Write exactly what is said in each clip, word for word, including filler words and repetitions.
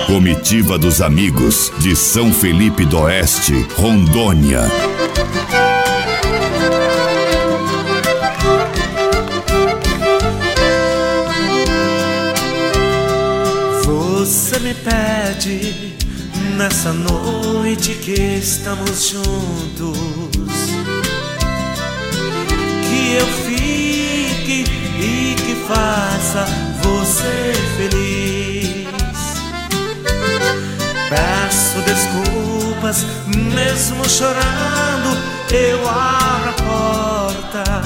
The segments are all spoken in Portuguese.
Comitiva dos Amigos de São Felipe do Oeste, Rondônia. Você me pede nessa noite que estamos juntos que eu fique e que faça você feliz. Peço desculpas, mesmo chorando, eu abro a porta.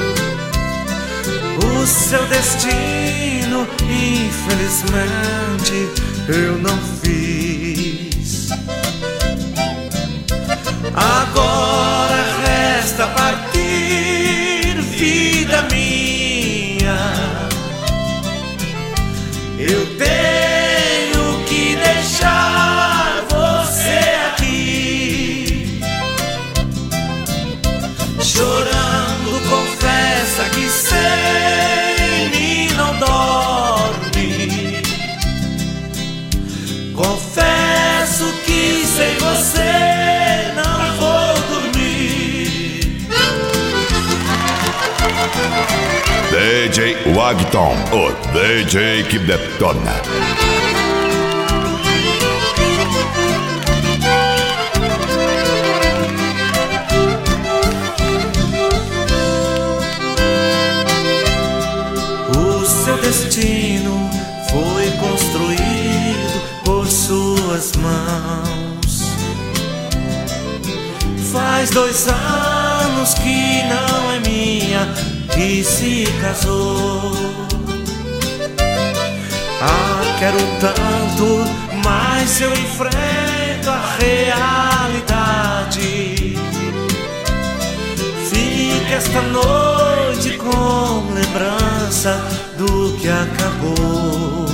O seu destino, infelizmente, eu não fiz. Agora resta partir, vida minha. Eu tenho que deixar você aqui. Chorando, confessa que sem mim não dorme. Confesso que sem você não vou dormir. D J Wagton, o D J que detona. O seu destino foi construído por suas mãos. Faz dois anos que não é minha, que se casou. Ah, quero tanto, mas eu enfrento a realidade. Fica esta noite com lembrança do que acabou.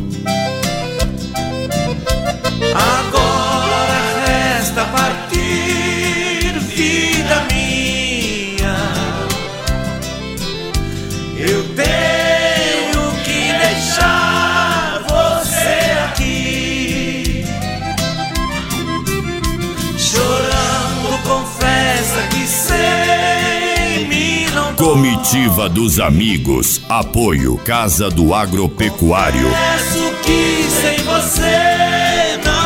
Agora resta partir, vida minha. Eu tenho que deixar você aqui. Chorando, confessa que sem mim não dou. Comitiva dos Amigos, apoio Casa do Agropecuário. Confesso que sem você não